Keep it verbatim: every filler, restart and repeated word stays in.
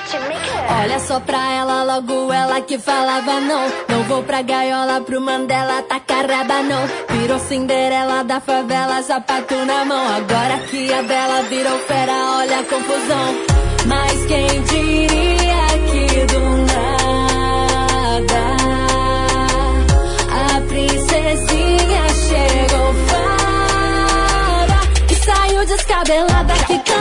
Olha só pra ela, logo ela que falava não. Não vou pra gaiola pro Mandela tacar raba não. Virou Cinderela da favela, sapato na mão. Agora que a Bela virou fera, olha a confusão. Mas quem diria que do nada a princesinha chegou fora e saiu descabelada, ficando